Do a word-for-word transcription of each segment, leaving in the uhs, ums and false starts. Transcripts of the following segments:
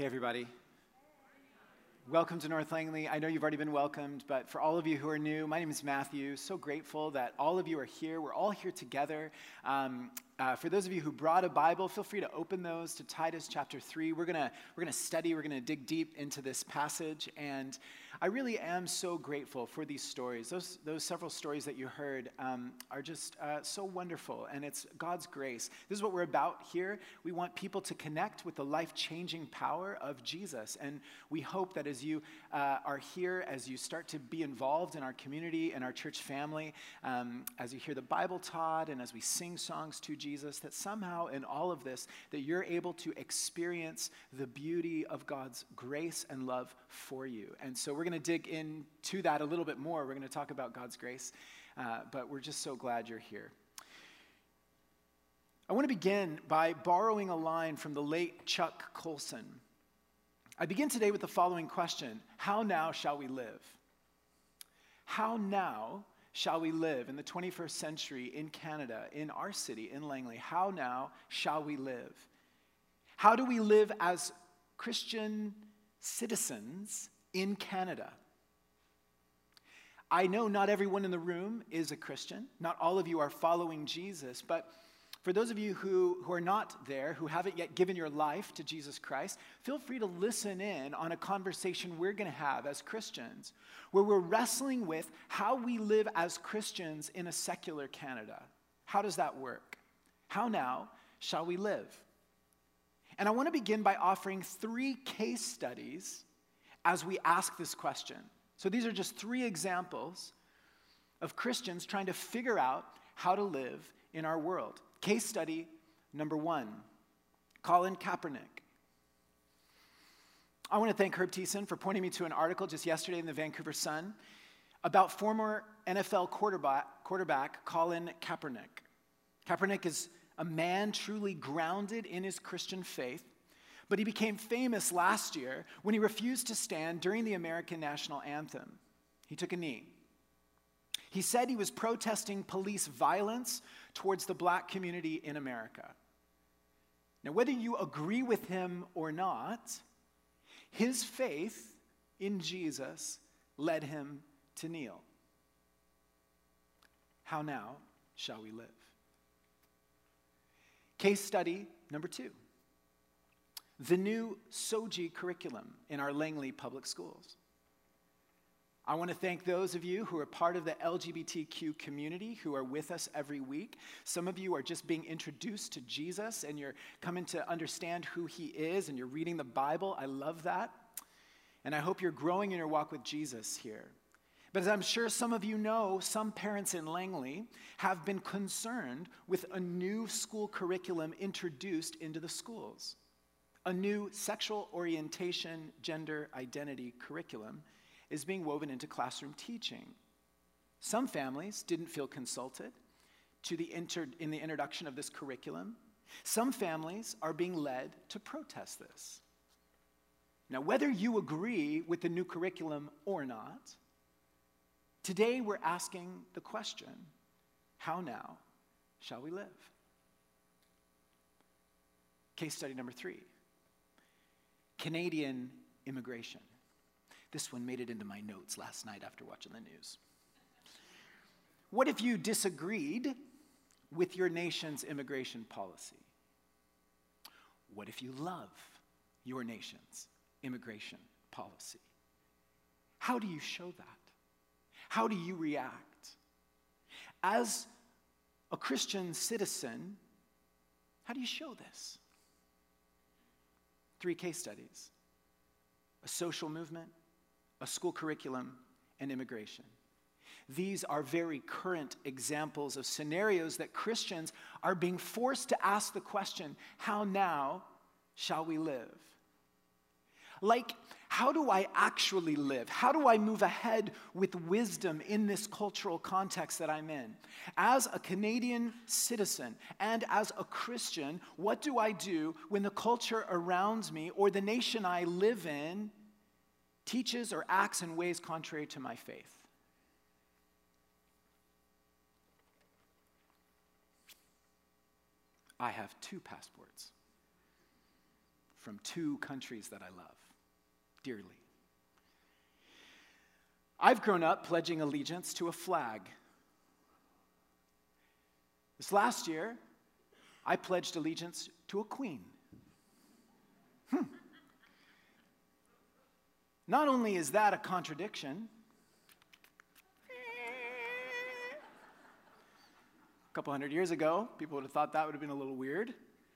Hey, everybody. Welcome to North Langley. I know you've already been welcomed, but for all of you who are new, my name is Matthew. So grateful that all of you are here. We're all here together. Um, uh, for those of you who brought a Bible, feel free to open those to Titus chapter three. We're gonna we're gonna study. We're gonna dig deep into this passage, and I really am so grateful for these stories. Those those several stories that you heard um, are just uh, so wonderful, and it's God's grace. This is what we're about here. We want people to connect with the life-changing power of Jesus, and we hope that as you uh, are here, as you start to be involved in our community and our church family, um, as you hear the Bible taught, and as we sing songs to Jesus, that somehow in all of this, that you're able to experience the beauty of God's grace and love for you. And so we're going to dig into that a little bit more. We're going to talk about God's grace, uh, but we're just so glad you're here. I want to begin by borrowing a line from the late Chuck Colson. I begin today with the following question: how now shall we live? How now shall we live in the twenty-first century in Canada, in our city, in Langley? How now shall we live? How do we live as Christian citizens in Canada? I know not everyone in the room is a Christian. Not all of you are following Jesus, but for those of you who, who are not there, who haven't yet given your life to Jesus Christ, feel free to listen in on a conversation we're going to have as Christians, where we're wrestling with how we live as Christians in a secular Canada. How does that work? How now shall we live? And I want to begin by offering three case studies as we ask this question. So these are just three examples of Christians trying to figure out how to live in our world. Case study number one, Colin Kaepernick. I want to thank Herb Thiessen for pointing me to an article just yesterday in the Vancouver Sun about former N F L quarterback, quarterback Colin Kaepernick. Kaepernick is a man truly grounded in his Christian faith, but he became famous last year when he refused to stand during the American national anthem. He took a knee. He said he was protesting police violence towards the black community in America. Now, whether you agree with him or not, his faith in Jesus led him to kneel. How now shall we live? Case study number two, the new S O G I curriculum in our Langley Public Schools. I want to thank those of you who are part of the L G B T Q community who are with us every week. Some of you are just being introduced to Jesus and you're coming to understand who he is and you're reading the Bible. I love that. And I hope you're growing in your walk with Jesus here. But as I'm sure some of you know, some parents in Langley have been concerned with a new school curriculum introduced into the schools. A new sexual orientation, gender identity curriculum is being woven into classroom teaching. Some families didn't feel consulted to the inter- in the introduction of this curriculum. Some families are being led to protest this. Now, whether you agree with the new curriculum or not, today we're asking the question, how now shall we live? Case study number three, Canadian immigration. This one made it into my notes last night after watching the news. What if you disagreed with your nation's immigration policy? What if you love your nation's immigration policy? How do you show that? How do you react? As a Christian citizen, how do you show this? Three case studies: a social movement, a school curriculum, and immigration. These are very current examples of scenarios that Christians are being forced to ask the question, how now shall we live? Like, how do I actually live? How do I move ahead with wisdom in this cultural context that I'm in? As a Canadian citizen and as a Christian, what do I do when the culture around me or the nation I live in teaches or acts in ways contrary to my faith? I have two passports. from two countries that I love dearly. I've grown up pledging allegiance to a flag. This last year, I pledged allegiance to a queen. Hmm. Not only is that a contradiction, a couple hundred years ago, people would have thought that would have been a little weird.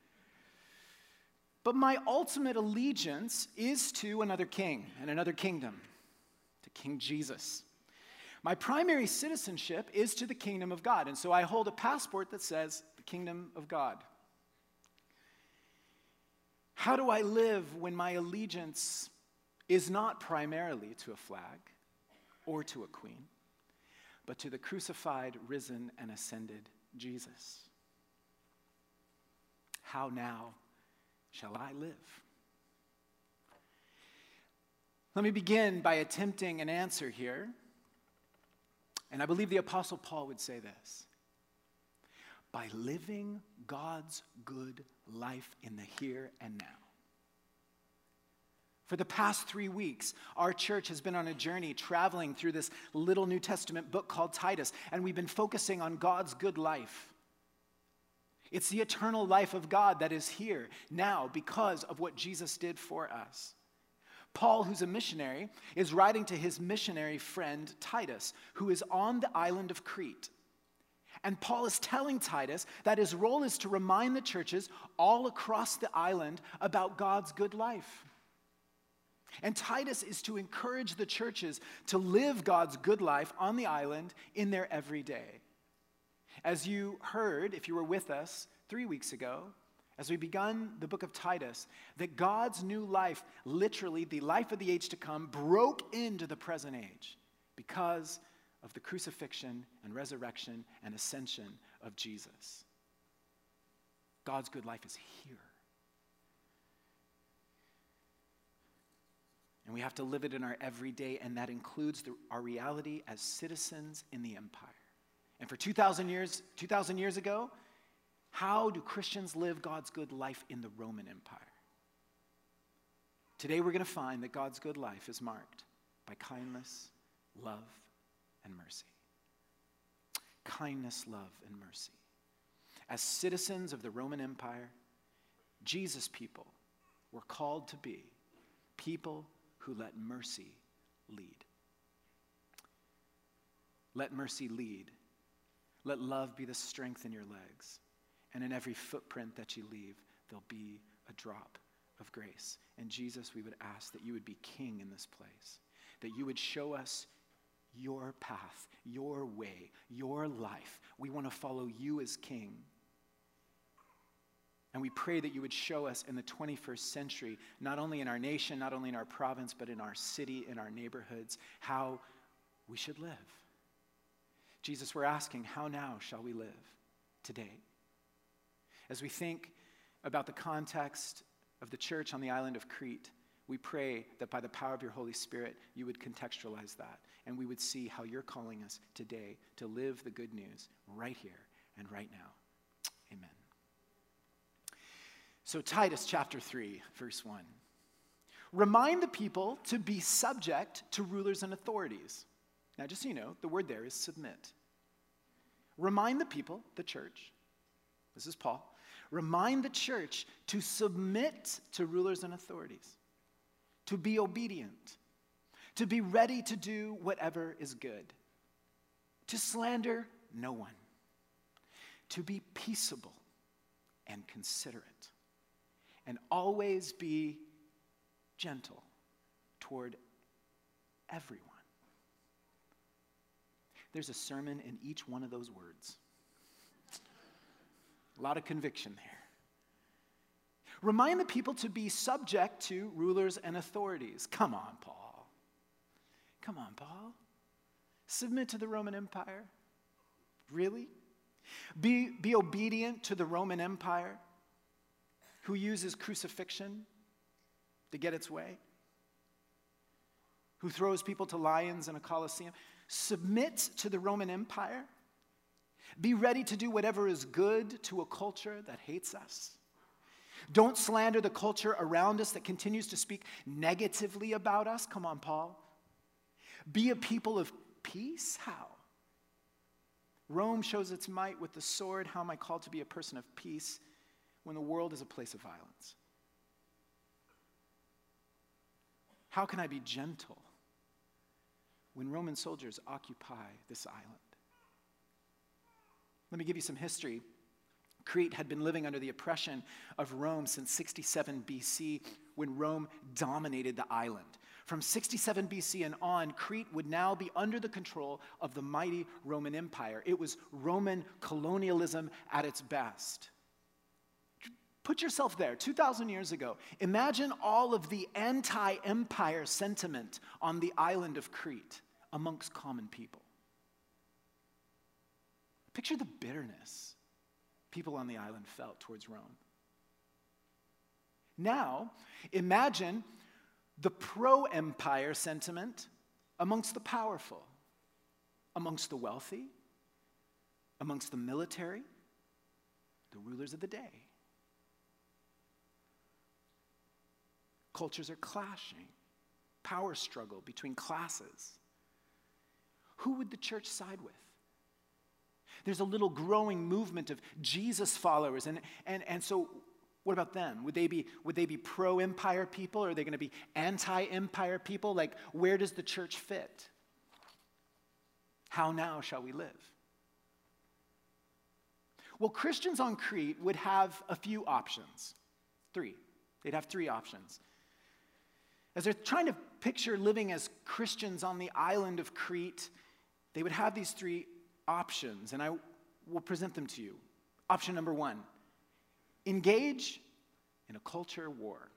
But my ultimate allegiance is to another king and another kingdom, to King Jesus. My primary citizenship is to the kingdom of God, and so I hold a passport that says the kingdom of God. How do I live when my allegiance is not primarily to a flag or to a queen, but to the crucified, risen, and ascended Jesus? How now shall I live? Let me begin by attempting an answer here. And I believe the Apostle Paul would say this: by living God's good life in the here and now. For the past three weeks, our church has been on a journey traveling through this little New Testament book called Titus, and we've been focusing on God's good life. It's the eternal life of God that is here now because of what Jesus did for us. Paul, who's a missionary, is writing to his missionary friend Titus, who is on the island of Crete. And Paul is telling Titus that his role is to remind the churches all across the island about God's good life. And Titus is to encourage the churches to live God's good life on the island in their everyday. As you heard, if you were with us three weeks ago, as we begun the book of Titus, that God's new life, literally the life of the age to come, broke into the present age because of the crucifixion and resurrection and ascension of Jesus. God's good life is here. And we have to live it in our everyday, and that includes the, our reality as citizens in the empire. And for two thousand years, two thousand years ago, how do Christians live God's good life in the Roman Empire? Today we're going to find that God's good life is marked by kindness, love, and mercy. Kindness, love, and mercy. As citizens of the Roman Empire, Jesus' people were called to be people who let mercy lead. Let mercy lead. Let love be the strength in your legs. And in every footprint that you leave, there'll be a drop of grace. And Jesus, we would ask that you would be king in this place, that you would show us your path, your way, your life. We want to follow you as king. And we pray that you would show us in the twenty-first century, not only in our nation, not only in our province, but in our city, in our neighborhoods, how we should live. Jesus, we're asking, how now shall we live today? As we think about the context of the church on the island of Crete, we pray that by the power of your Holy Spirit, you would contextualize that, and we would see how you're calling us today to live the good news right here and right now. Amen. So Titus chapter three, verse one. Remind the people to be subject to rulers and authorities. Now, just so you know, the word there is submit. Remind the people, the church, this is Paul, remind the church to submit to rulers and authorities, to be obedient, to be ready to do whatever is good, to slander no one, to be peaceable and considerate, and always be gentle toward everyone. There's a sermon in each one of those words. A lot of conviction there. Remind the people to be subject to rulers and authorities. Come on, Paul. Come on, Paul. Submit to the Roman Empire? Really? Be, be obedient to the Roman Empire, who uses crucifixion to get its way, who throws people to lions in a Colosseum. Submit to the Roman Empire. Be ready to do whatever is good to a culture that hates us. Don't slander the culture around us that continues to speak negatively about us. Come on, Paul. Be a people of peace? How? Rome shows its might with the sword. How am I called to be a person of peace when the world is a place of violence? How can I be gentle when Roman soldiers occupy this island? Let me give you some history. Crete had been living under the oppression of Rome since sixty-seven B C, when Rome dominated the island. From sixty-seven B C and on, Crete would now be under the control of the mighty Roman Empire. It was Roman colonialism at its best. Put yourself there, two thousand years ago. Imagine all of the anti-empire sentiment on the island of Crete amongst common people. Picture the bitterness people on the island felt towards Rome. Now, imagine the pro-empire sentiment amongst the powerful, amongst the wealthy, amongst the military, the rulers of the day. Cultures are clashing, power struggle between classes. Who would the church side with? There's a little growing movement of Jesus followers, and, and, and so what about them? Would they be, would they be pro-empire people, or are they going to be anti-empire people? Like, where does the church fit? How now shall we live? Well, Christians on Crete would have a few options. Three. They'd have three options. As they're trying to picture living as Christians on the island of Crete, they would have these three options, and I will present them to you. Option number one, engage in a culture war.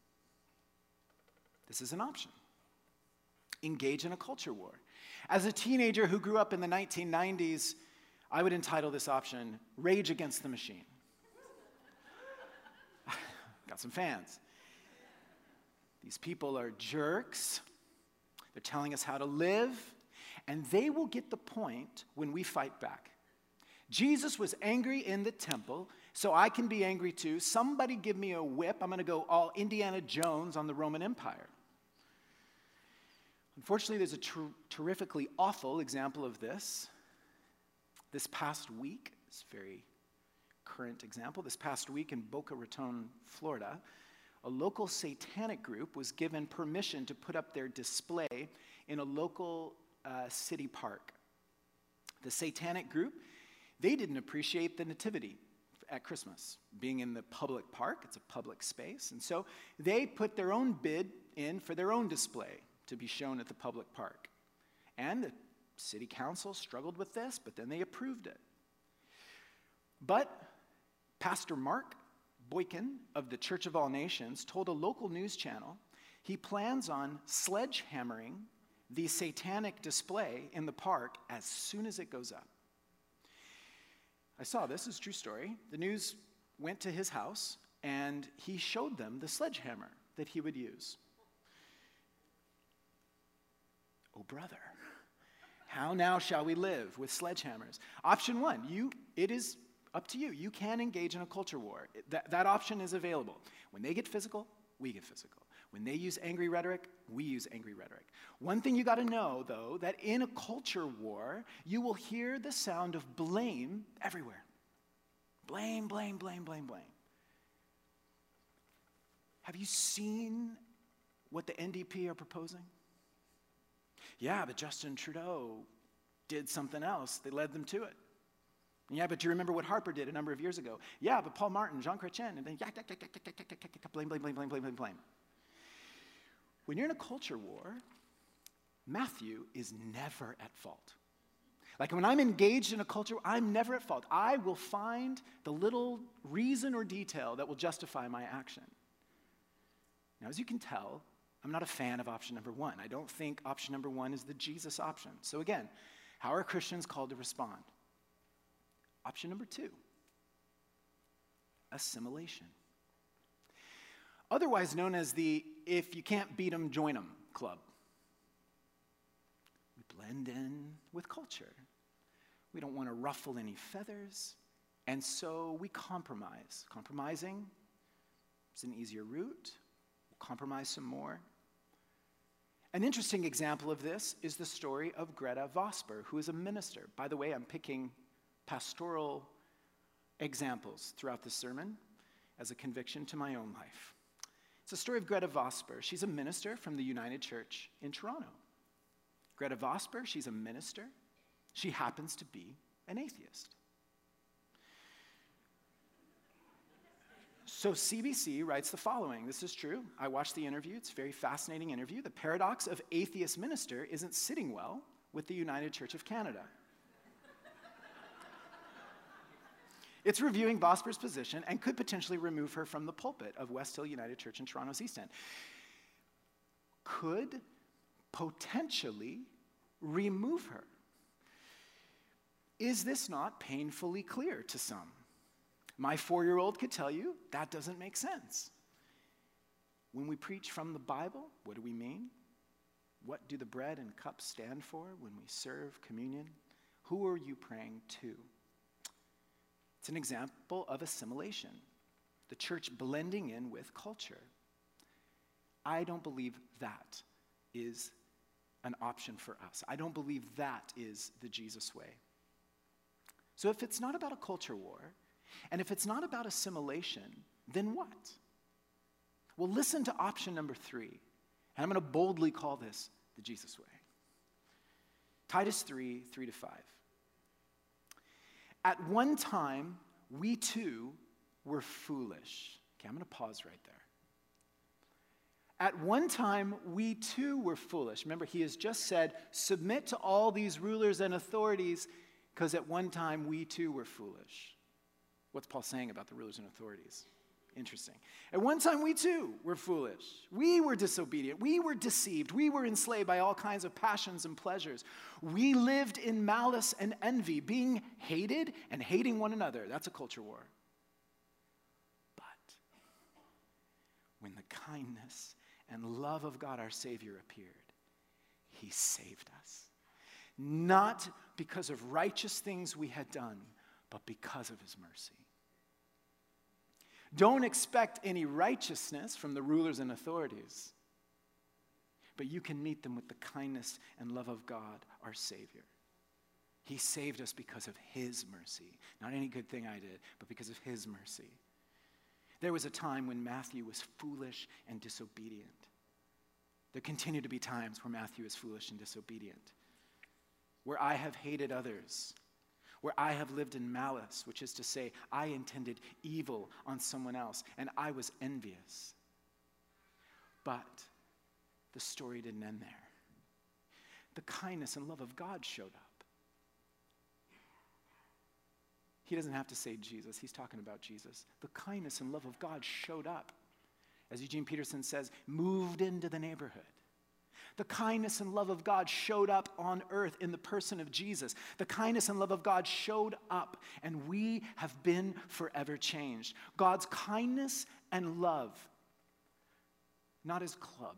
This is an option. Engage in a culture war. As a teenager who grew up in the nineteen nineties, I would entitle this option, Rage Against the Machine. Got some fans. These people are jerks. They're telling us how to live, and they will get the point when we fight back. Jesus was angry in the temple, so I can be angry too. Somebody give me a whip. I'm going to go all Indiana Jones on the Roman Empire. Unfortunately, there's a ter- terrifically awful example of this. This past week, it's a very current example. This past week in Boca Raton, Florida, a local satanic group was given permission to put up their display in a local uh, city park. The satanic group, they didn't appreciate the nativity at Christmas. Being in the public park, it's a public space, and so they put their own bid in for their own display to be shown at the public park. And the city council struggled with this, but then they approved it. But Pastor Mark Boykin of the Church of All Nations told a local news channel he plans on sledgehammering the satanic display in the park as soon as it goes up. I saw this, it's a true story. The news went to his house and he showed them the sledgehammer that he would use. Oh, brother, how now shall we live with sledgehammers? Option one, you, it is up to you. You can engage in a culture war. That, that option is available. When they get physical, we get physical. When they use angry rhetoric, we use angry rhetoric. One thing you got to know, though, that in a culture war, you will hear the sound of blame everywhere. Blame, blame, blame, blame, blame. Have you seen what the N D P are proposing? Yeah, but Justin Trudeau did something else. They led them to it. Yeah, but do you remember what Harper did a number of years ago? Yeah, but Paul Martin, Jean Chrétien, and then blame, blame, blame, blame, blame, blame, blame. When you're in a culture war, Matthew is never at fault. Like when I'm engaged in a culture, I'm never at fault. I will find the little reason or detail that will justify my action. Now, as you can tell, I'm not a fan of option number one. I don't think option number one is the Jesus option. So again, how are Christians called to respond? Option number two, assimilation. Otherwise known as the if you can't beat them, join them club. We blend in with culture. We don't want to ruffle any feathers, and so we compromise. Compromising It's an easier route. We'll compromise some more. An interesting example of this is the story of Greta Vosper, who is a minister. By the way, I'm picking pastoral examples throughout this sermon as a conviction to my own life. It's the story of Greta Vosper. She's a minister from the United Church in Toronto. Greta Vosper, she's a minister. She happens to be an atheist. So C B C writes the following. This is true. I watched the interview. It's a very fascinating interview. The paradox of atheist minister isn't sitting well with the United Church of Canada. It's reviewing Vosper's position and could potentially remove her from the pulpit of West Hill United Church in Toronto's East End. Could potentially remove her. Is this not painfully clear to some? My four-year-old could tell you that doesn't make sense. When we preach from the Bible, what do we mean? What do the bread and cup stand for when we serve communion? Who are you praying to? It's an example of assimilation, the church blending in with culture. I don't believe that is an option for us. I don't believe that is the Jesus way. So if it's not about a culture war, and if it's not about assimilation, then what? Well, listen to option number three, and I'm going to boldly call this the Jesus way. Titus three, three to five. At one time, we too were foolish. Okay, I'm going to pause right there. At one time, we too were foolish. Remember, he has just said, submit to all these rulers and authorities, because at one time, we too were foolish. What's Paul saying about the rulers and authorities? Interesting. At one time, we too were foolish. We were disobedient. We were deceived. We were enslaved by all kinds of passions and pleasures. We lived in malice and envy, being hated and hating one another. That's a culture war. But when the kindness and love of God our Savior appeared, he saved us. Not because of righteous things we had done, but because of his mercy. Don't expect any righteousness from the rulers and authorities, but you can meet them with the kindness and love of God, our Savior. He saved us because of his mercy. Not any good thing I did, but because of his mercy. There was a time when Matthew was foolish and disobedient. There continue to be times where Matthew is foolish and disobedient, where I have hated others, where I have lived in malice, which is to say, I intended evil on someone else, and I was envious. But the story didn't end there. The kindness and love of God showed up. He doesn't have to say Jesus, he's talking about Jesus. The kindness and love of God showed up. As Eugene Peterson says, moved into the neighborhood. The kindness and love of God showed up on earth in the person of Jesus. The kindness and love of God showed up, and we have been forever changed. God's kindness and love, not his club.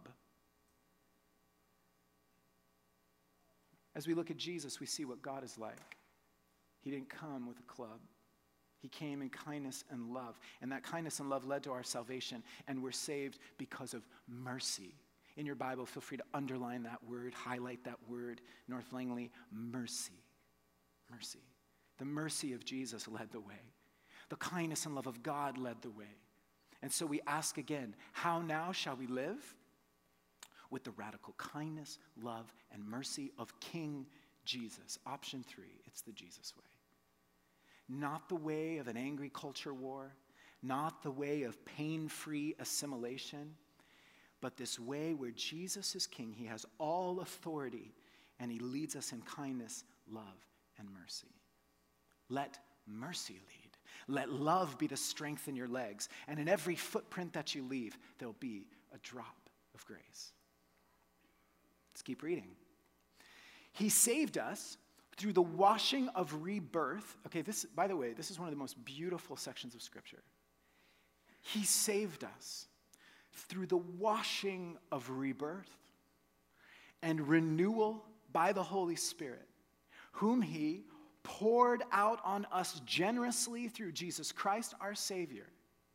As we look at Jesus, we see what God is like. He didn't come with a club. He came in kindness and love, and that kindness and love led to our salvation, and we're saved because of mercy. In your Bible, feel free to underline that word, highlight that word, North Langley, mercy. Mercy. The mercy of Jesus led the way. The kindness and love of God led the way. And so we ask again, how now shall we live? With the radical kindness, love, and mercy of King Jesus. Option three, it's the Jesus way. Not the way of an angry culture war, not the way of pain-free assimilation, but this way where Jesus is king. He has all authority, and he leads us in kindness, love, and mercy. Let mercy lead. Let love be the strength in your legs, and in every footprint that you leave, there'll be a drop of grace. Let's keep reading. He saved us through the washing of rebirth. Okay, this, by the way, this is one of the most beautiful sections of Scripture. He saved us through the washing of rebirth and renewal by the Holy Spirit, whom he poured out on us generously through Jesus Christ our Savior,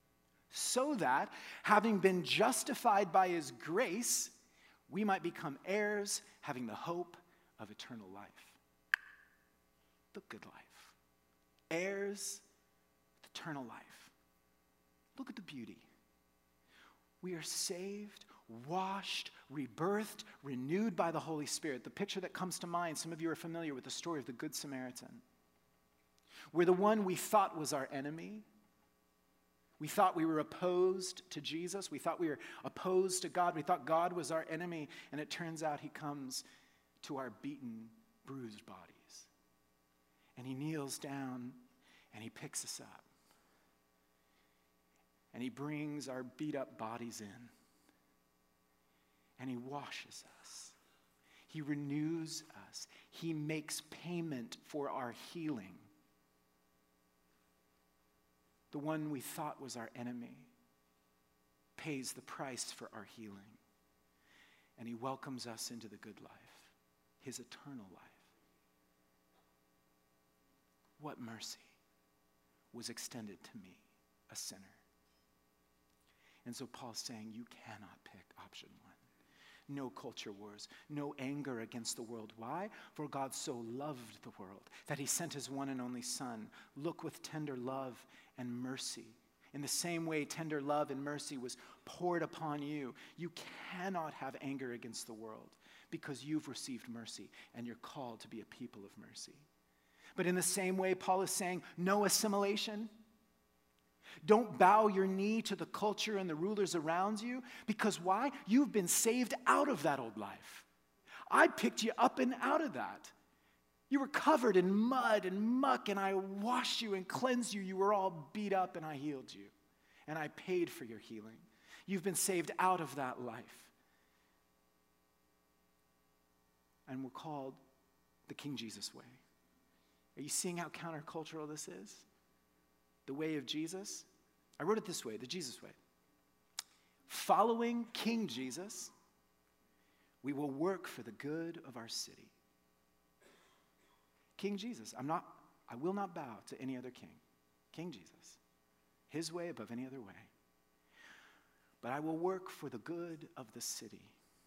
so that, having been justified by his grace, we might become heirs, having the hope of eternal life. The good life. Heirs, eternal life. Look at the beauty. We are saved, washed, rebirthed, renewed by the Holy Spirit. The picture that comes to mind, some of you are familiar with the story of the Good Samaritan, where the one we thought was our enemy, we thought we were opposed to Jesus, we thought we were opposed to God, we thought God was our enemy, and it turns out he comes to our beaten, bruised bodies. And he kneels down and he picks us up. And he brings our beat up bodies in. And he washes us. He renews us. He makes payment for our healing. The one we thought was our enemy pays the price for our healing. And he welcomes us into the good life, his eternal life. What mercy was extended to me, a sinner. And so Paul's saying you cannot pick option one. No culture wars, no anger against the world. Why? For God so loved the world that he sent his one and only Son. Look with tender love and mercy. In the same way tender love and mercy was poured upon you. You cannot have anger against the world because you've received mercy and you're called to be a people of mercy. But in the same way, Paul is saying, no assimilation. Don't bow your knee to the culture and the rulers around you. Because why? You've been saved out of that old life. I picked you up and out of that. You were covered in mud and muck, and I washed you and cleansed you. You were all beat up, and I healed you. And I paid for your healing. You've been saved out of that life. And we're called the King Jesus way. Are you seeing how countercultural this is? The way of Jesus? I wrote it this way, the Jesus way. Following King Jesus, we will work for the good of our city. King Jesus, I'm not, I will not bow to any other king. King Jesus, his way above any other way. But I will work for the good of the city.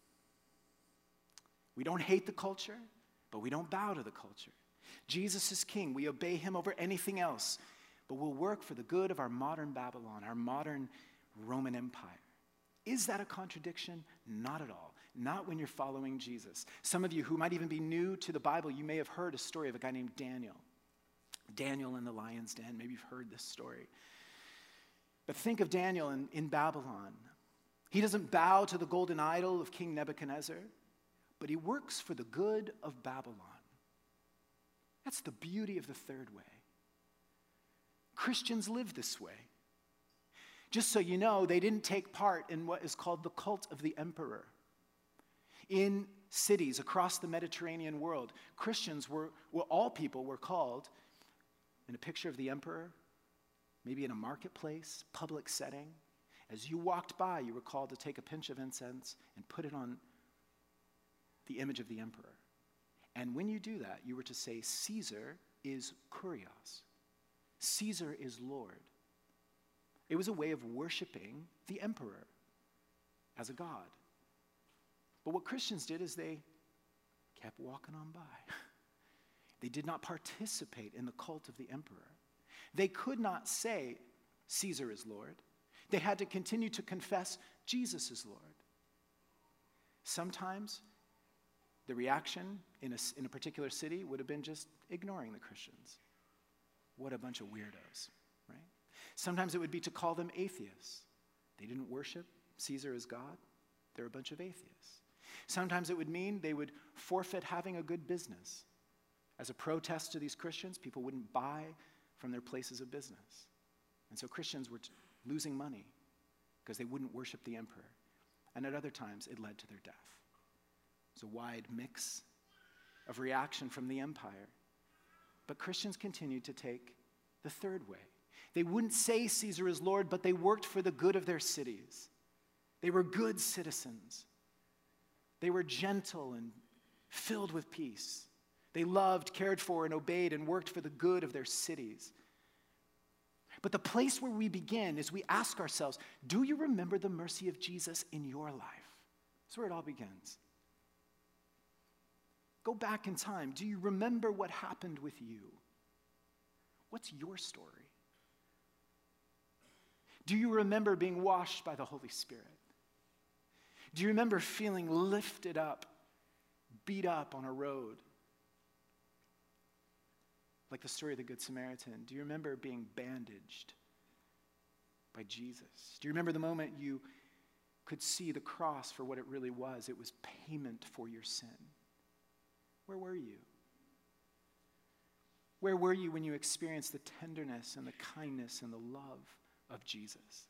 We don't hate the culture, but we don't bow to the culture. Jesus is king. We obey him over anything else. But we'll work for the good of our modern Babylon, our modern Roman Empire. Is that a contradiction? Not at all. Not when you're following Jesus. Some of you who might even be new to the Bible, you may have heard a story of a guy named Daniel. Daniel in the lion's den. Maybe you've heard this story. But think of Daniel in, in Babylon. He doesn't bow to the golden idol of King Nebuchadnezzar, but he works for the good of Babylon. That's the beauty of the third way. Christians live this way. Just so you know, they didn't take part in what is called the cult of the emperor. In cities across the Mediterranean world, Christians were, well, all people were called in a picture of the emperor, maybe in a marketplace, public setting. As you walked by, you were called to take a pinch of incense and put it on the image of the emperor. And when you do that, you were to say, Caesar is Kurios. Caesar is Lord. It was a way of worshiping the emperor as a god. But what Christians did is they kept walking on by. They did not participate in the cult of the emperor. They could not say, Caesar is Lord. They had to continue to confess, Jesus is Lord. Sometimes the reaction in a, in a particular city would have been just ignoring the Christians. What a bunch of weirdos, right? Sometimes it would be to call them atheists. They didn't worship Caesar as God. They're a bunch of atheists. Sometimes it would mean they would forfeit having a good business. As a protest to these Christians, people wouldn't buy from their places of business. And so Christians were t- losing money because they wouldn't worship the emperor. And at other times, it led to their death. It's a wide mix of reaction from the empire. But Christians continued to take the third way. They wouldn't say Caesar is Lord, but they worked for the good of their cities. They were good citizens. They were gentle and filled with peace. They loved, cared for, and obeyed and worked for the good of their cities. But the place where we begin is we ask ourselves, do you remember the mercy of Jesus in your life? That's where it all begins. Go back in time. Do you remember what happened with you? What's your story? Do you remember being washed by the Holy Spirit? Do you remember feeling lifted up, beat up on a road? Like the story of the Good Samaritan. Do you remember being bandaged by Jesus? Do you remember the moment you could see the cross for what it really was? It was payment for your sin. Where were you? Where were you when you experienced the tenderness and the kindness and the love of Jesus?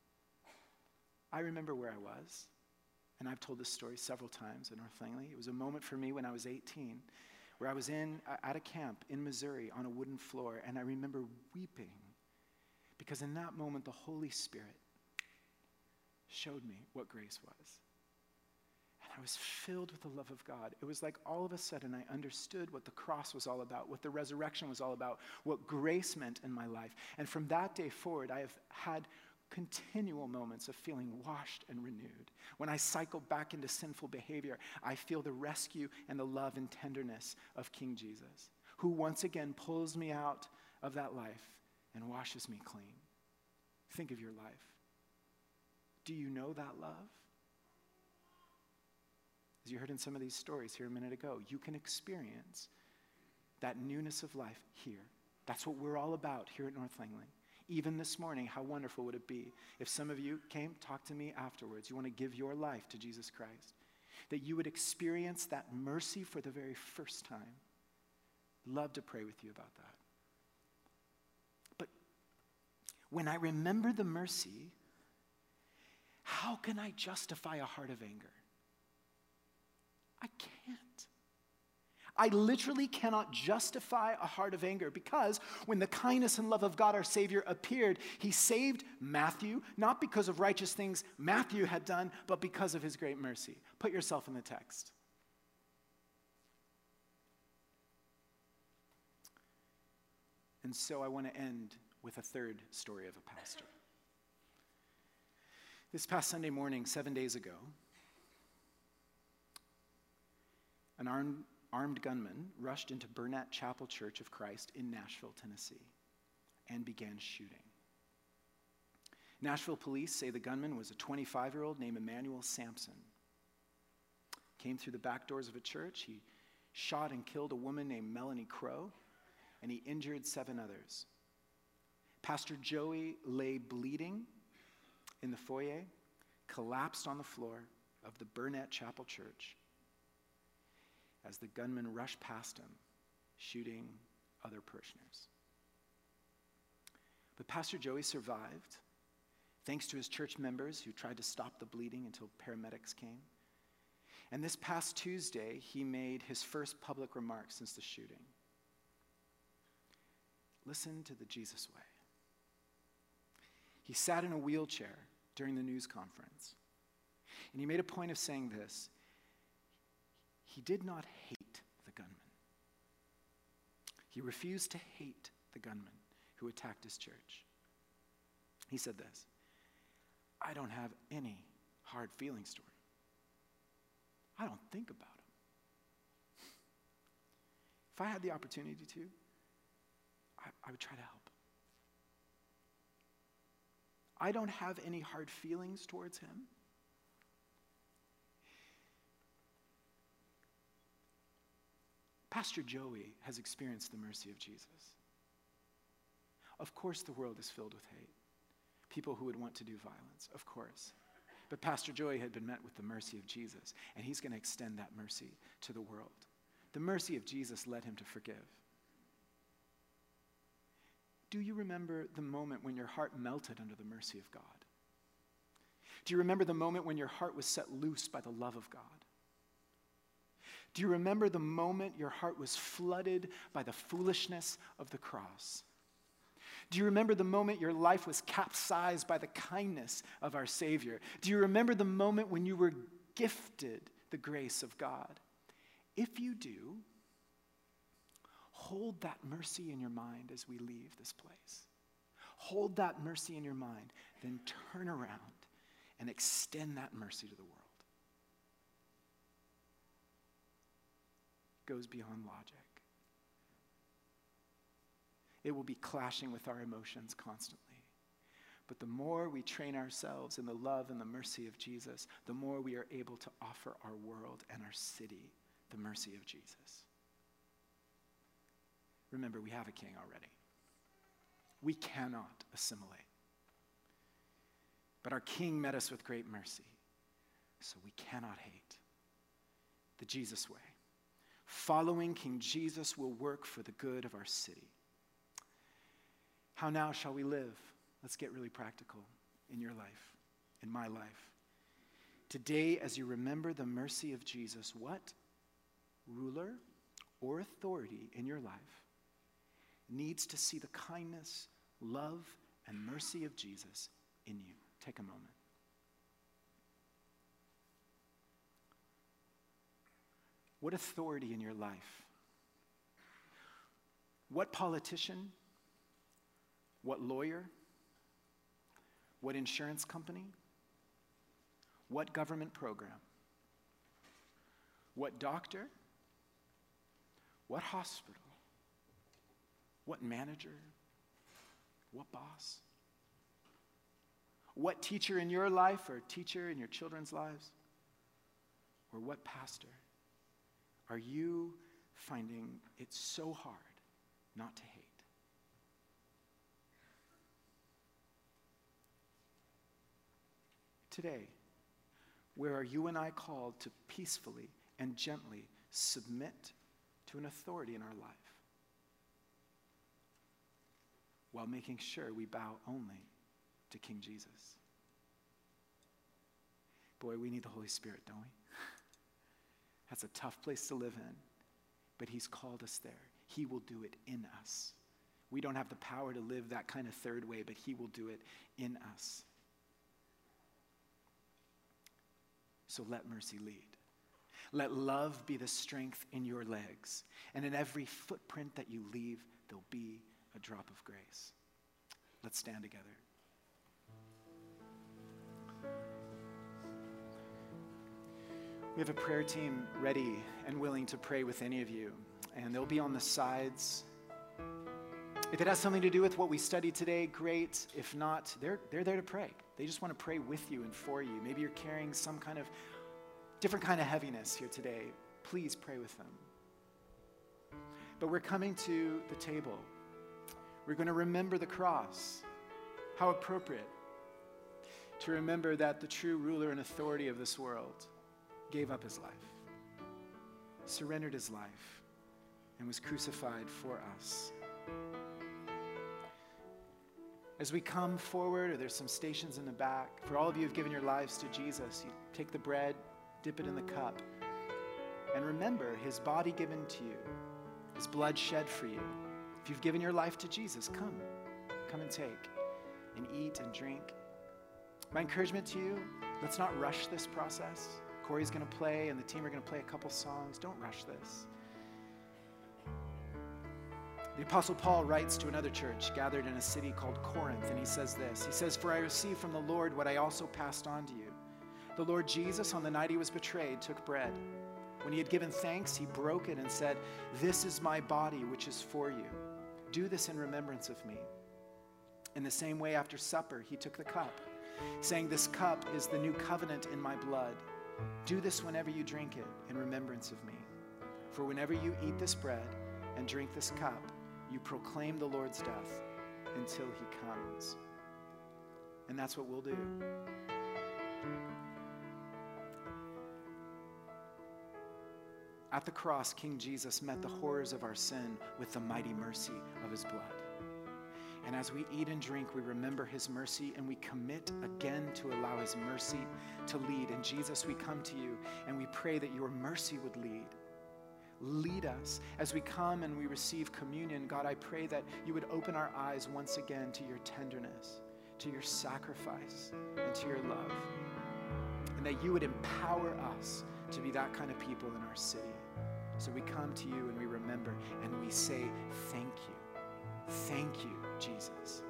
I remember where I was, and I've told this story several times in North Langley. It was a moment for me when I was eighteen, where I was in at a camp in Missouri on a wooden floor, and I remember weeping because in that moment the Holy Spirit showed me what grace was. And I was filled with the love of God. It was like all of a sudden I understood what the cross was all about, what the resurrection was all about, what grace meant in my life. And from that day forward, I have had continual moments of feeling washed and renewed. When I cycle back into sinful behavior, I feel the rescue and the love and tenderness of King Jesus, who once again pulls me out of that life and washes me clean. Think of your life. Do you know that love? As you heard in some of these stories here a minute ago, you can experience that newness of life here. That's what we're all about here at North Langley. Even this morning, how wonderful would it be if some of you came, talk to me afterwards, you want to give your life to Jesus Christ, that you would experience that mercy for the very first time. Love to pray with you about that. But when I remember the mercy, how can I justify a heart of anger? I can't. I literally cannot justify a heart of anger because when the kindness and love of God our Savior appeared, he saved Matthew, not because of righteous things Matthew had done, but because of his great mercy. Put yourself in the text. And so I want to end with a third story of a pastor. This past Sunday morning, seven days ago, an armed Armed gunmen rushed into Burnett Chapel Church of Christ in Nashville, Tennessee, and began shooting. Nashville police say the gunman was a twenty-five-year-old named Emmanuel Sampson. Came through the back doors of a church. He shot and killed a woman named Melanie Crow, and he injured seven others. Pastor Joey lay bleeding in the foyer, collapsed on the floor of the Burnett Chapel Church, as the gunman rushed past him, shooting other parishioners. But Pastor Joey survived, thanks to his church members who tried to stop the bleeding until paramedics came. And this past Tuesday, he made his first public remarks since the shooting. Listen to the Jesus way. He sat in a wheelchair during the news conference, and he made a point of saying this: he did not hate the gunman. He refused to hate the gunman who attacked his church. He said this: I don't have any hard feelings toward him. I don't think about him. If I had the opportunity to, I, I would try to help. I don't have any hard feelings towards him. Pastor Joey has experienced the mercy of Jesus. Of course the world is filled with hate. People who would want to do violence, of course. But Pastor Joey had been met with the mercy of Jesus, and he's going to extend that mercy to the world. The mercy of Jesus led him to forgive. Do you remember the moment when your heart melted under the mercy of God? Do you remember the moment when your heart was set loose by the love of God? Do you remember the moment your heart was flooded by the foolishness of the cross? Do you remember the moment your life was capsized by the kindness of our Savior? Do you remember the moment when you were gifted the grace of God? If you do, hold that mercy in your mind as we leave this place. Hold that mercy in your mind, then turn around and extend that mercy to the world. It goes beyond logic. It will be clashing with our emotions constantly. But the more we train ourselves in the love and the mercy of Jesus, the more we are able to offer our world and our city the mercy of Jesus. Remember, we have a king already. We cannot assimilate. But our king met us with great mercy, so we cannot hate. The Jesus way. Following King Jesus will work for the good of our city. How now shall we live? Let's get really practical in your life, in my life. Today, as you remember the mercy of Jesus, what ruler or authority in your life needs to see the kindness, love, and mercy of Jesus in you? Take a moment. What authority in your life? What politician? What lawyer? What insurance company? What government program? What doctor? What hospital? What manager? What boss? What teacher in your life or teacher in your children's lives? Or what pastor are you finding it so hard not to hate? Today, where are you and I called to peacefully and gently submit to an authority in our life while making sure we bow only to King Jesus? Boy, we need the Holy Spirit, don't we? That's a tough place to live in, but he's called us there. He will do it in us. We don't have the power to live that kind of third way, but he will do it in us. So let mercy lead. Let love be the strength in your legs. And in every footprint that you leave, there'll be a drop of grace. Let's stand together. We have a prayer team ready and willing to pray with any of you. And they'll be on the sides. If it has something to do with what we studied today, great. If not, they're, they're there to pray. They just want to pray with you and for you. Maybe you're carrying some kind of different kind of heaviness here today. Please pray with them. But we're coming to the table. We're going to remember the cross. How appropriate to remember that the true ruler and authority of this world gave up his life, surrendered his life, and was crucified for us. As we come forward, or there's some stations in the back, for all of you who have given your lives to Jesus, you take the bread, dip it in the cup, and remember his body given to you, his blood shed for you. If you've given your life to Jesus, come. Come and take and eat and drink. My encouragement to you, let's not rush this process. Corey's going to play and the team are going to play a couple songs. Don't rush this. The Apostle Paul writes to another church gathered in a city called Corinth, and he says this. He says, "For I received from the Lord what I also passed on to you. The Lord Jesus, on the night he was betrayed, took bread. When he had given thanks, he broke it and said, 'This is my body, which is for you. Do this in remembrance of me.' In the same way, after supper, he took the cup, saying, 'This cup is the new covenant in my blood. Do this whenever you drink it in remembrance of me. For whenever you eat this bread and drink this cup, you proclaim the Lord's death until he comes.'" And that's what we'll do. At the cross, King Jesus met the horrors of our sin with the mighty mercy of his blood. And as we eat and drink, we remember his mercy and we commit again to allow his mercy to lead. And Jesus, we come to you and we pray that your mercy would lead. Lead us as we come and we receive communion. God, I pray that you would open our eyes once again to your tenderness, to your sacrifice, and to your love. And that you would empower us to be that kind of people in our city. So we come to you and we remember and we say, thank you. Thank you, Jesus.